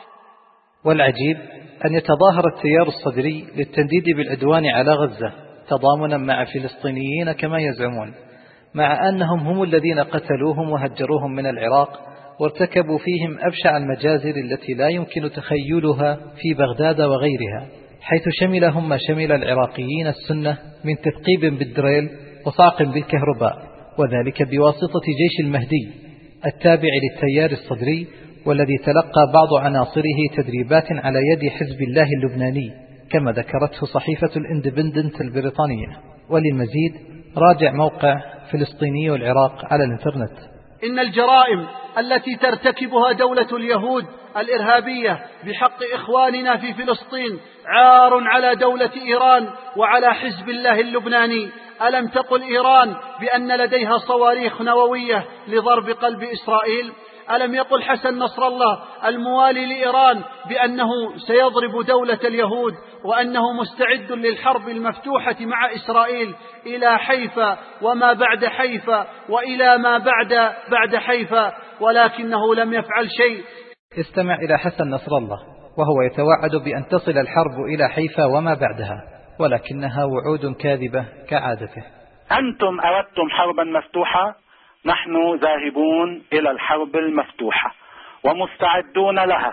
والعجيب أن يتظاهر التيار الصدري للتنديد بالعدوان على غزة تضامنا مع فلسطينيين كما يزعمون، مع أنهم هم الذين قتلوهم وهجروهم من العراق وارتكبوا فيهم أبشع المجازر التي لا يمكن تخيلها في بغداد وغيرها، حيث شملهم ما شمل العراقيين السنة من تثقيب بالدريل وصعق بالكهرباء، وذلك بواسطة جيش المهدي التابع للتيار الصدري، والذي تلقى بعض عناصره تدريبات على يد حزب الله اللبناني كما ذكرته صحيفة الاندبندنت البريطانية. وللمزيد راجع موقع فلسطيني العراق على الانترنت. إن الجرائم التي ترتكبها دولة اليهود الإرهابية بحق إخواننا في فلسطين عار على دولة إيران وعلى حزب الله اللبناني. ألم تقل إيران بأن لديها صواريخ نووية لضرب قلب إسرائيل؟ ألم يقل حسن نصر الله الموالي لإيران بأنه سيضرب دولة اليهود وأنه مستعد للحرب المفتوحة مع إسرائيل إلى حيفا وما بعد حيفا وإلى ما بعد بعد حيفا، ولكنه لم يفعل شيء. استمع إلى حسن نصر الله وهو يتوعد بأن تصل الحرب إلى حيفا وما بعدها، ولكنها وعود كاذبة كعادته. أنتم أردتم حربا مفتوحة، نحن ذاهبون إلى الحرب المفتوحة ومستعدون لها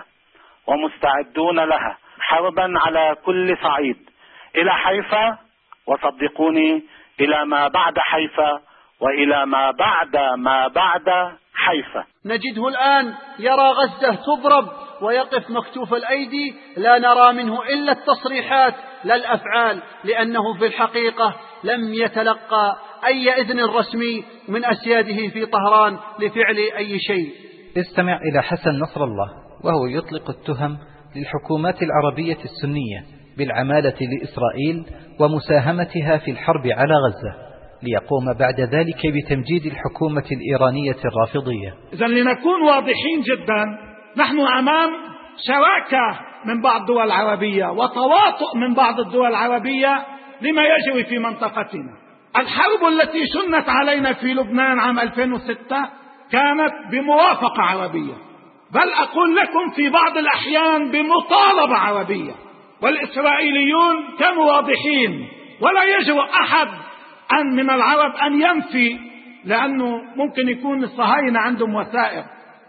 ومستعدون لها حربا على كل صعيد، إلى حيفا وصدقوني إلى ما بعد حيفا وإلى ما بعد ما بعد حيفا. نجده الآن يرى غزة تضرب ويقف مكتوف الأيدي، لا نرى منه إلا التصريحات لا الأفعال، لأنه في الحقيقة لم يتلقى أي إذن رسمي من أسياده في طهران لفعل أي شيء. استمع إلى حسن نصر الله وهو يطلق التهم للحكومات العربية السنية بالعمالة لإسرائيل ومساهمتها في الحرب على غزة، ليقوم بعد ذلك بتمجيد الحكومة الإيرانية الرافضية. إذا لنكون واضحين جدا، نحن أمام شراكة من بعض الدول العربية وتواطؤ من بعض الدول العربية لما يجري في منطقتنا. الحرب التي شنت علينا في لبنان عام ألفين وستة كانت بموافقة عربية، بل أقول لكم في بعض الأحيان بمطالبة عربية، والإسرائيليون كانوا واضحين، ولا يجرؤ أحد أن من العرب أن ينفي، لأنه ممكن يكون الصهاينة عندهم وثائق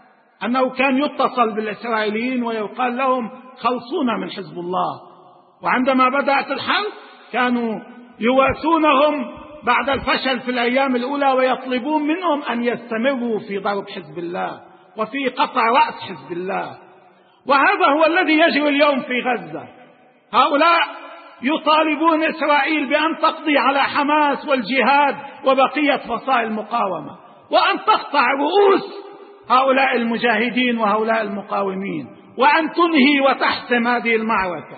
أنه كان يتصل بالإسرائيليين ويقال لهم خلصونا من حزب الله، وعندما بدأت الحرب كانوا يواسونهم بعد الفشل في الأيام الأولى ويطلبون منهم أن يستمروا في ضرب حزب الله وفي قطع رأس حزب الله. وهذا هو الذي يجري اليوم في غزة. هؤلاء يطالبون إسرائيل بأن تقضي على حماس والجهاد وبقية فصائل المقاومة، وأن تقطع رؤوس هؤلاء المجاهدين وهؤلاء المقاومين، وأن تنهي وتحسم هذه المعركة.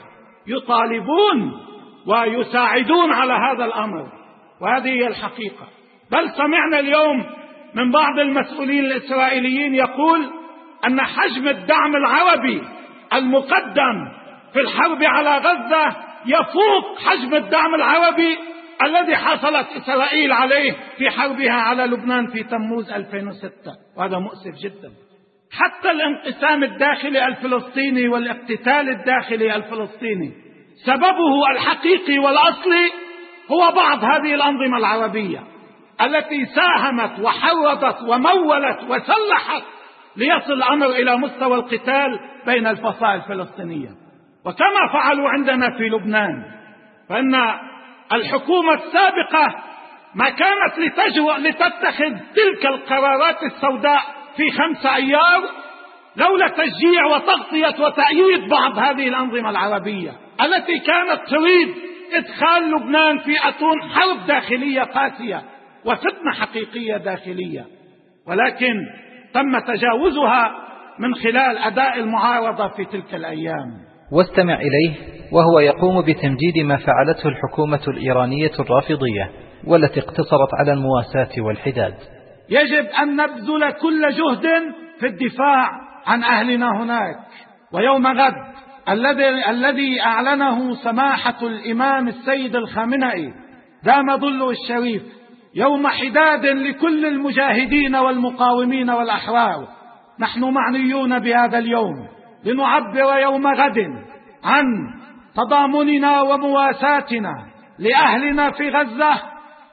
يطالبون ويساعدون على هذا الأمر، وهذه هي الحقيقة. بل سمعنا اليوم من بعض المسؤولين الإسرائيليين يقول أن حجم الدعم العربي المقدم في الحرب على غزة يفوق حجم الدعم العربي الذي حصلت إسرائيل عليه في حربها على لبنان في تموز ألفين وستة، وهذا مؤسف جدا. حتى الانقسام الداخلي الفلسطيني والاقتتال الداخلي الفلسطيني سببه الحقيقي والأصلي هو بعض هذه الأنظمة العربية التي ساهمت وحرضت ومولت وسلحت ليصل الأمر إلى مستوى القتال بين الفصائل الفلسطينية. وكما فعلوا عندنا في لبنان، فإن الحكومة السابقة ما كانت لتجوع لتتخذ تلك القرارات السوداء في خمسة أيار لولا تشجيع وتغطية وتأييد بعض هذه الأنظمة العربية التي كانت تريد إدخال لبنان في أتون حرب داخلية قاسية وفتنة حقيقية داخلية، ولكن تم تجاوزها من خلال أداء المعارضة في تلك الأيام. واستمع إليه وهو يقوم بتمجيد ما فعلته الحكومة الإيرانية الرافضية والتي اقتصرت على المواساة والحداد. يجب أن نبذل كل جهد في الدفاع عن أهلنا هناك. ويوم غد الذي الذي أعلنه سماحة الإمام السيد الخامنئي دام ظله الشريف يوم حداد لكل المجاهدين والمقاومين والأحرار، نحن معنيون بهذا اليوم لنعبر يوم غد عن تضامننا ومواساتنا لأهلنا في غزة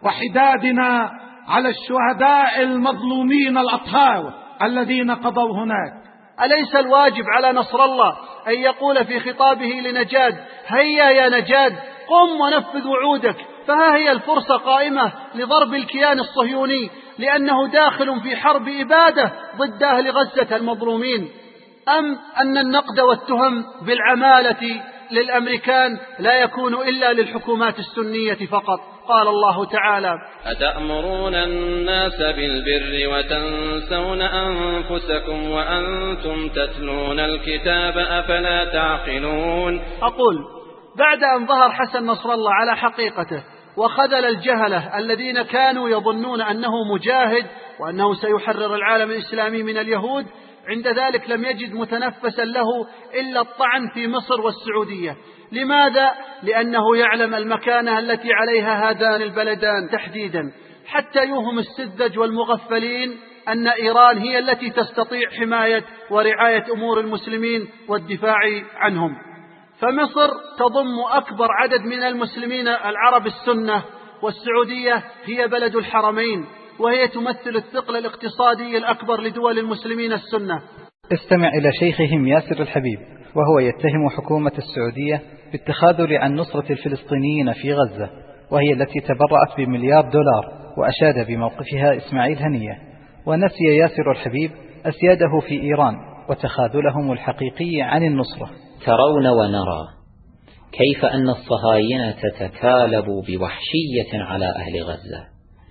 وحدادنا على الشهداء المظلومين الأطهار الذين قضوا هناك. أليس الواجب على نصر الله أن يقول في خطابه لنجاد: هيا يا نجاد قم ونفذ وعودك، فها هي الفرصة قائمة لضرب الكيان الصهيوني، لأنه داخل في حرب إبادة ضد أهل غزة المظلومين؟ أم أن النقد والتهم بالعمالة للأمريكان لا يكون إلا للحكومات السنية فقط؟ قال الله تعالى: أتأمرون الناس بالبر وتنسون أنفسكم وأنتم تتلون الكتاب أفلا تعقلون. أقول بعد أن ظهر حسن نصر الله على حقيقته وخذل الجهلة الذين كانوا يظنون أنه مجاهد وأنه سيحرر العالم الإسلامي من اليهود، عند ذلك لم يجد متنفسا له إلا الطعن في مصر والسعودية. لماذا؟ لأنه يعلم المكانة التي عليها هذان البلدان تحديدا، حتى يوهم السذج والمغفلين أن إيران هي التي تستطيع حماية ورعاية أمور المسلمين والدفاع عنهم. فمصر تضم أكبر عدد من المسلمين العرب السنة، والسعودية هي بلد الحرمين، وهي تمثل الثقل الاقتصادي الأكبر لدول المسلمين السنة. استمع إلى شيخهم ياسر الحبيب وهو يتهم حكومة السعودية بالتخاذل عن نصرة الفلسطينيين في غزة، وهي التي تبرعت بمليار دولار، وأشاد بموقفها إسماعيل هنية. ونسي ياسر الحبيب أسياده في إيران وتخاذلهم الحقيقي عن النصرة. ترون ونرى كيف أن الصهاينة تتكالبوا بوحشية على أهل غزة،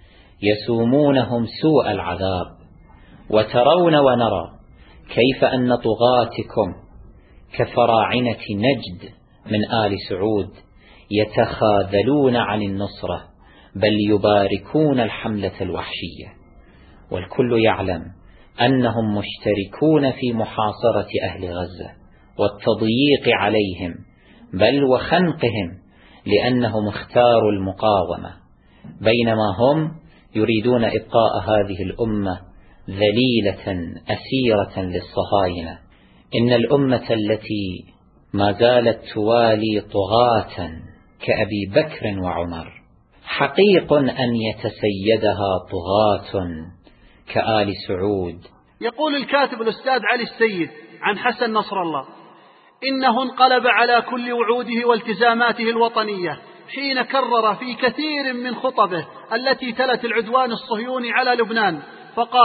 يسومونهم سوء العذاب. وترون ونرى كيف أن طغاتكم كفراعنة نجد من آل سعود يتخاذلون عن النصرة، بل يباركون الحملة الوحشية. والكل يعلم أنهم مشتركون في محاصرة أهل غزة والتضييق عليهم، بل وخنقهم، لأنهم اختاروا المقاومة، بينما هم يريدون إبقاء هذه الأمة ذليلة أسيرة للصهاينة. إن الأمة التي ما زالت توالي طغاة كأبي بكر وعمر حقيق أن يتسيدها طغاة كآل سعود. يقول الكاتب الأستاذ علي السيد عن حسن نصر الله: إنه انقلب على كل وعوده والتزاماته الوطنية حين كرر في كثير من خطبه التي تلت العدوان الصهيوني على لبنان، فقال: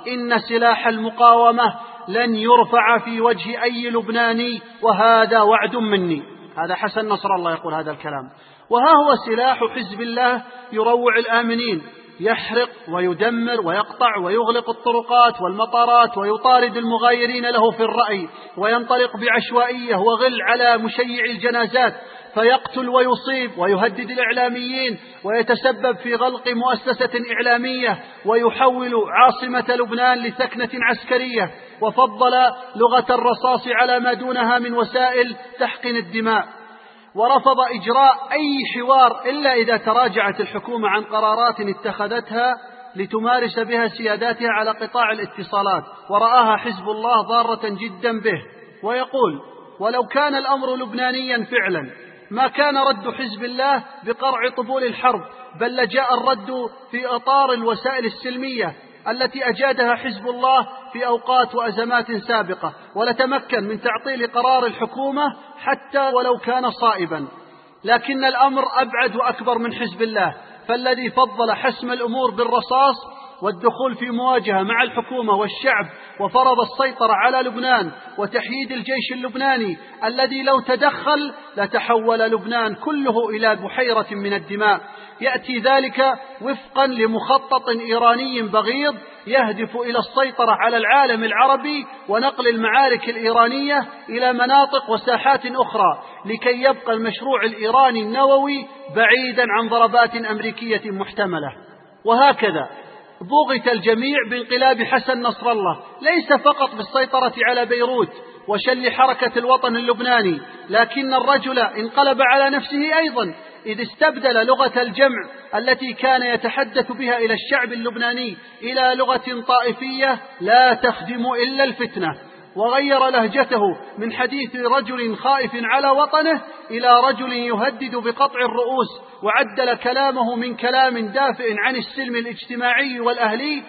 إن سلاح المقاومة لن يرفع في وجه أي لبناني، وهذا وعد مني. هذا حسن نصر الله يقول هذا الكلام. وها هو سلاح حزب الله يروع الآمنين، يحرق ويدمر ويقطع ويغلق الطرقات والمطارات ويطارد المغايرين له في الرأي، وينطلق بعشوائية وغل على مشيع الجنازات فيقتل ويصيب ويهدد الإعلاميين، ويتسبب في غلق مؤسسة إعلامية، ويحول عاصمة لبنان لثكنة عسكرية، وفضل لغة الرصاص على ما دونها من وسائل تحقن الدماء، ورفض إجراء أي حوار إلا إذا تراجعت الحكومة عن قرارات اتخذتها لتمارس بها سياداتها على قطاع الاتصالات، ورآها حزب الله ضارة جدا به. ويقول: ولو كان الأمر لبنانيا فعلا ما كان رد حزب الله بقرع طبول الحرب، بل لجاء الرد في إطار الوسائل السلمية التي أجادها حزب الله في أوقات وأزمات سابقة، ولتمكن من تعطيل قرار الحكومة حتى ولو كان صائبا. لكن الأمر أبعد وأكبر من حزب الله، فالذي فضل حسم الأمور بالرصاص والدخول في مواجهة مع الحكومة والشعب، وفرض السيطرة على لبنان وتحييد الجيش اللبناني الذي لو تدخل لتحول لبنان كله إلى بحيرة من الدماء، يأتي ذلك وفقا لمخطط إيراني بغيض يهدف إلى السيطرة على العالم العربي ونقل المعارك الإيرانية إلى مناطق وساحات أخرى، لكي يبقى المشروع الإيراني النووي بعيدا عن ضربات أمريكية محتملة. وهكذا ضغط الجميع بانقلاب حسن نصر الله، ليس فقط بالسيطرة على بيروت وشل حركة الوطن اللبناني، لكن الرجل انقلب على نفسه أيضا، إذ استبدل لغة الجمع التي كان يتحدث بها إلى الشعب اللبناني إلى لغة طائفية لا تخدم إلا الفتنة، وغير لهجته من حديث رجل خائف على وطنه إلى رجل يهدد بقطع الرؤوس، وعدل كلامه من كلام دافئ عن السلم الاجتماعي والأهلي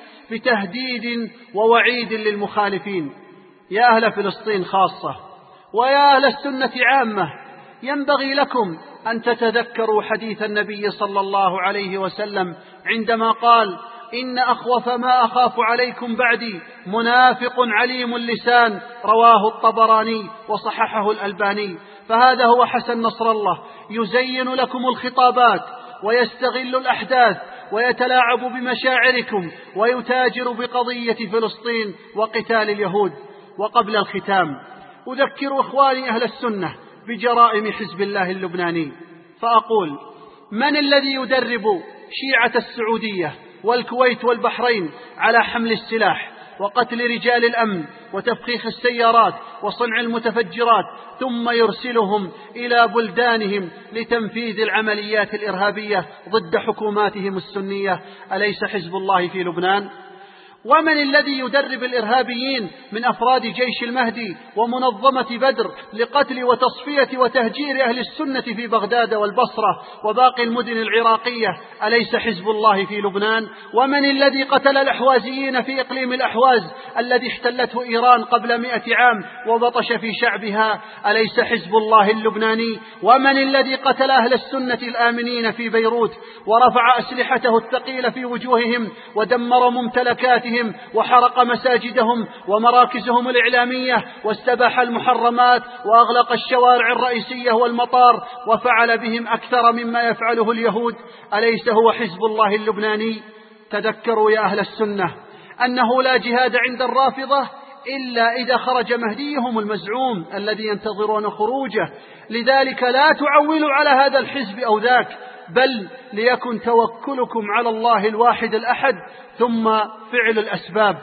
بتهديد ووعيد للمخالفين. يا أهل فلسطين خاصة، ويا أهل السنة عامة، ينبغي لكم أن تتذكروا حديث النبي صلى الله عليه وسلم عندما قال: إن أخوف ما أخاف عليكم بعدي منافق عليم اللسان، رواه الطبراني وصححه الألباني. فهذا هو حسن نصر الله، يزين لكم الخطابات ويستغل الأحداث ويتلاعب بمشاعركم ويتاجر بقضية فلسطين وقتال اليهود. وقبل الختام أذكر إخواني أهل السنة بجرائم حزب الله اللبناني، فأقول: من الذي يدرب شيعة السعودية والكويت والبحرين على حمل السلاح وقتل رجال الأمن وتفخيخ السيارات وصنع المتفجرات، ثم يرسلهم إلى بلدانهم لتنفيذ العمليات الإرهابية ضد حكوماتهم السنية؟ أليس حزب الله في لبنان؟ ومن الذي يدرب الإرهابيين من أفراد جيش المهدي ومنظمة بدر لقتل وتصفية وتهجير أهل السنة في بغداد والبصرة وباقي المدن العراقية؟ أليس حزب الله في لبنان؟ ومن الذي قتل الأحوازيين في إقليم الأحواز الذي احتلته إيران قبل مئة عام وبطش في شعبها؟ أليس حزب الله اللبناني؟ ومن الذي قتل أهل السنة الآمنين في بيروت ورفع أسلحته الثقيلة في وجوههم ودمر ممتلكاتهم وحرق مساجدهم ومراكزهم الإعلامية واستباح المحرمات وأغلق الشوارع الرئيسية والمطار وفعل بهم أكثر مما يفعله اليهود؟ أليس هو حزب الله اللبناني؟ تذكروا يا أهل السنة أنه لا جهاد عند الرافضة إلا إذا خرج مهديهم المزعوم الذي ينتظرون خروجه، لذلك لا تعولوا على هذا الحزب أو ذاك، بل ليكن توكلكم على الله الواحد الأحد ثم فعل الأسباب.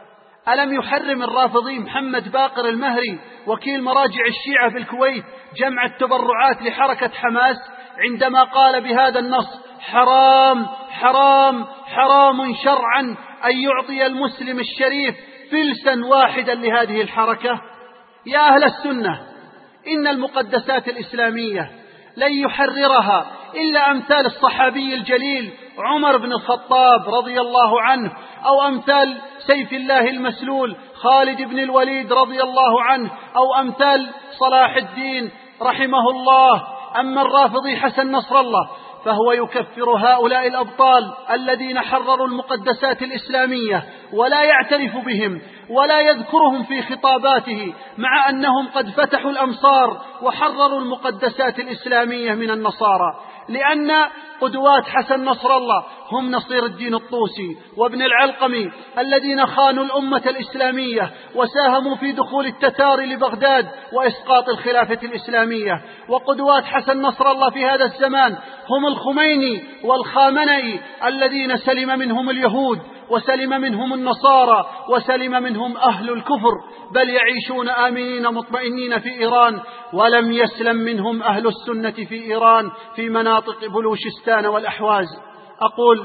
ألم يحرم الرافضي محمد باقر المهري وكيل مراجع الشيعة بالكويت جمع التبرعات لحركة حماس عندما قال بهذا النص: حرام حرام حرام شرعا أن يعطي المسلم الشريف فلسا واحدا لهذه الحركة؟ يا أهل السنة، إن المقدسات الإسلامية لن يحررها إلا أمثال الصحابي الجليل عمر بن الخطاب رضي الله عنه، أو أمثال سيف الله المسلول خالد بن الوليد رضي الله عنه، أو أمثال صلاح الدين رحمه الله. أما الرافضي حسن نصر الله فهو يكفر هؤلاء الأبطال الذين حرروا المقدسات الإسلامية ولا يعترف بهم ولا يذكرهم في خطاباته، مع أنهم قد فتحوا الأمصار وحرروا المقدسات الإسلامية من النصارى. لأن قدوات حسن نصر الله هم نصير الدين الطوسي وابن العلقمي الذين خانوا الأمة الإسلامية وساهموا في دخول التتار لبغداد وإسقاط الخلافة الإسلامية. وقدوات حسن نصر الله في هذا الزمان هم الخميني والخامنئي الذين سلم منهم اليهود وسلم منهم النصارى وسلم منهم أهل الكفر، بل يعيشون آمنين مطمئنين في إيران، ولم يسلم منهم أهل السنة في إيران في مناطق بلوشستان والأحواز. أقول: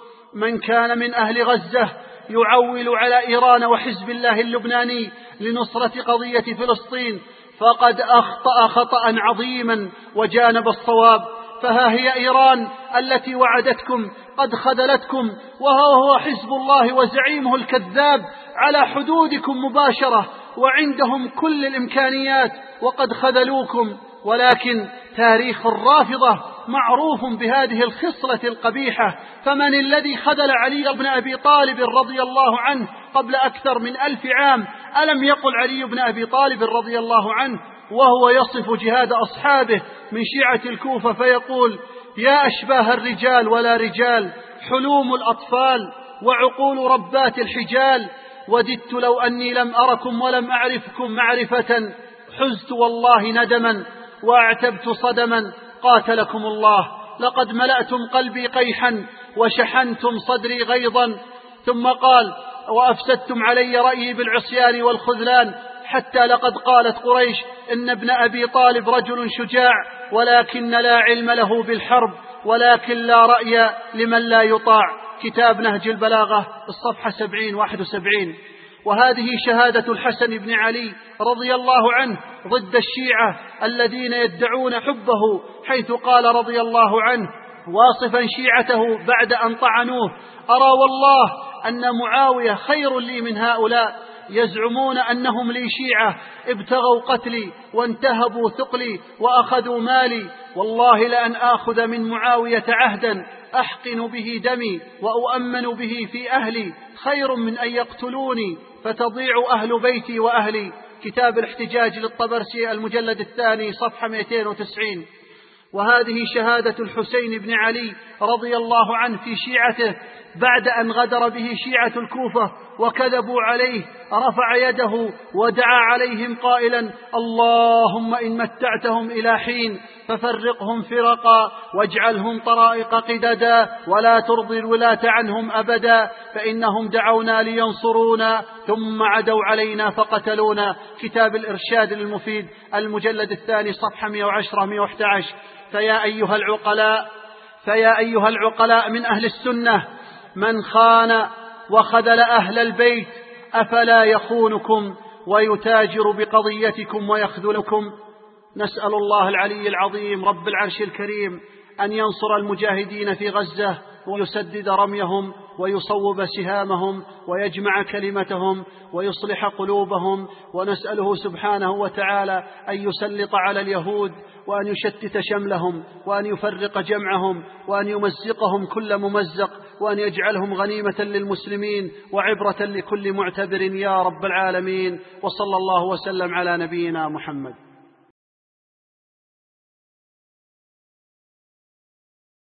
من كان من أهل غزة يعول على إيران وحزب الله اللبناني لنصرة قضية فلسطين فقد أخطأ خطأ عظيما وجانب الصواب. فها هي إيران التي وعدتكم قد خذلتكم، وها هو حزب الله وزعيمه الكذاب على حدودكم مباشرة وعندهم كل الإمكانيات وقد خذلوكم. ولكن تاريخ الرافضة معروف بهذه الخصلة القبيحة. فمن الذي خذل علي بن أبي طالب رضي الله عنه قبل أكثر من ألف عام؟ ألم يقل علي بن أبي طالب رضي الله عنه وهو يصف جهاد أصحابه من شيعة الكوفة فيقول: يا أشباه الرجال ولا رجال، حلوم الأطفال وعقول ربات الحجال، وددت لو أني لم أركم ولم أعرفكم معرفة، حزت والله ندما وأعتبت صدما، قاتلكم الله. لقد ملأتم قلبي قيحا وشحنتم صدري غيظا. ثم قال: وأفسدتم علي رأيي بالعصيان والخذلان، حتى لقد قالت قريش إن ابن أبي طالب رجل شجاع، ولكن لا علم له بالحرب، ولكن لا رأي لمن لا يطاع. كتاب نهج البلاغة الصفحة سبعين واحد وسبعين. وهذه شهادة الحسن بن علي رضي الله عنه ضد الشيعة الذين يدعون حبه، حيث قال رضي الله عنه واصفا شيعته بعد أن طعنوه: أرى والله أن معاوية خير لي من هؤلاء، يزعمون أنهم لي شيعة، ابتغوا قتلي وانتهبوا ثقلي وأخذوا مالي، والله لأن آخذ من معاوية عهدا أحقن به دمي وأؤمن به في أهلي خير من أن يقتلوني فتضيع أهل بيتي وأهلي. كتاب الاحتجاج للطبرسي المجلد الثاني صفحة مئتين وتسعين. وهذه شهادة الحسين بن علي رضي الله عنه في شيعته بعد أن غدر به شيعة الكوفة وكذبوا عليه، رفع يده ودعا عليهم قائلا: اللهم إن متعتهم إلى حين ففرقهم فرقا واجعلهم طرائق قددا ولا ترضي الولاة عنهم أبدا، فإنهم دعونا لينصرونا ثم عدوا علينا فقتلونا. كتاب الإرشاد للمفيد المجلد الثاني صفحة مئة وعشرة مئة وأحد عشر. فيا أيها العقلاء فيا أيها العقلاء من أهل السنة، من خان وخذل أهل البيت أفلا يخونكم ويتاجر بقضيتكم ويخذلكم؟ نسأل الله العلي العظيم رب العرش الكريم أن ينصر المجاهدين في غزة ويسدد رميهم ويصوب سهامهم ويجمع كلمتهم ويصلح قلوبهم، ونسأله سبحانه وتعالى أن يسلط على اليهود وأن يشتت شملهم وأن يفرق جمعهم وأن يمزقهم كل ممزق وأن يجعلهم غنيمة للمسلمين وعبرة لكل معتبر يا رب العالمين. وصلى الله وسلم على نبينا محمد.